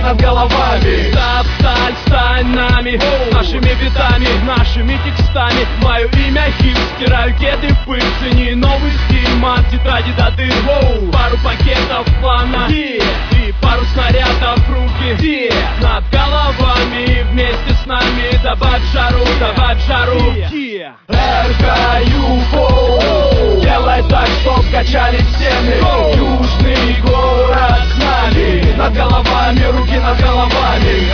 над головами. Став, стань нами, нашими битами, нашими текстами. Мое имя хит, стираю кеды, пыль. Цени новый стиль, мат, тетради до дыр. Пару пакетов плана и пару снарядов в руки над головами. Вместе с нами добавь жару, добавь жару. РК-ЮФО, делай так, чтоб качали стены. Южный город с нами, над головами, руки над головами.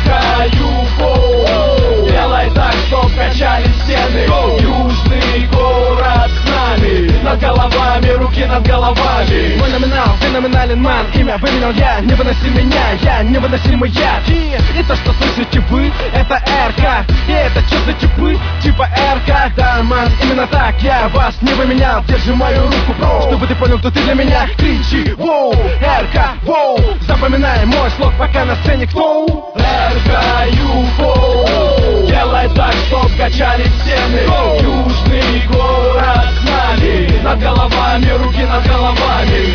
РК-ЮФО, делай так, чтоб качали стены. Южный город с нами, над головами, руки над головами. Мой номинал, феноменален ман. Имя выменял я, не выноси меня, я невыносимый яд. И то, что слышите вы, это РК. И это что за типы, типа РК. Да, ман, именно так, я вас не выменял. Держи мою руку, бро, чтобы ты понял, кто ты для меня. Кричи, воу, РК, воу. Запоминай мой слог, пока на сцене кто? РК-ЮФО, делай так, чтоб качали стены. Южный город с нами, над головами, руки над головами.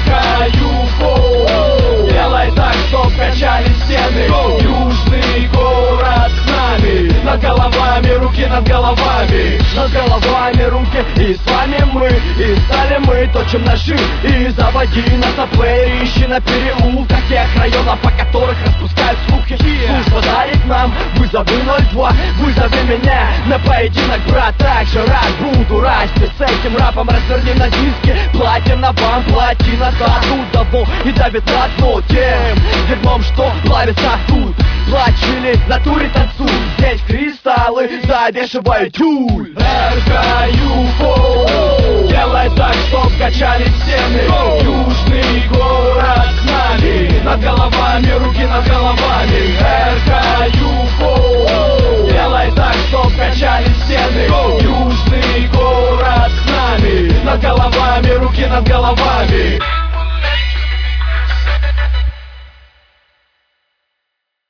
РК-ЮФО, делай так, чтоб качали стены. Южный город с нами, над головами, руки над головами. Над головами руки, и с вами мы, и стали мы, точим ножи. И заводи нас на плеере, ищи на переулках тех районов, по которых распускают слухи. Служба дарит нам вызовы 02. Вызови меня на поединок, брат. Так же рад буду расти с этим рапом. Разверни на диске, платина вам, платина тату давно и давит на дно тем дерьмом, что плавится тут. Плачили, натуре танцуй, здесь кристаллы завешивают тюль. РК-ЮФО,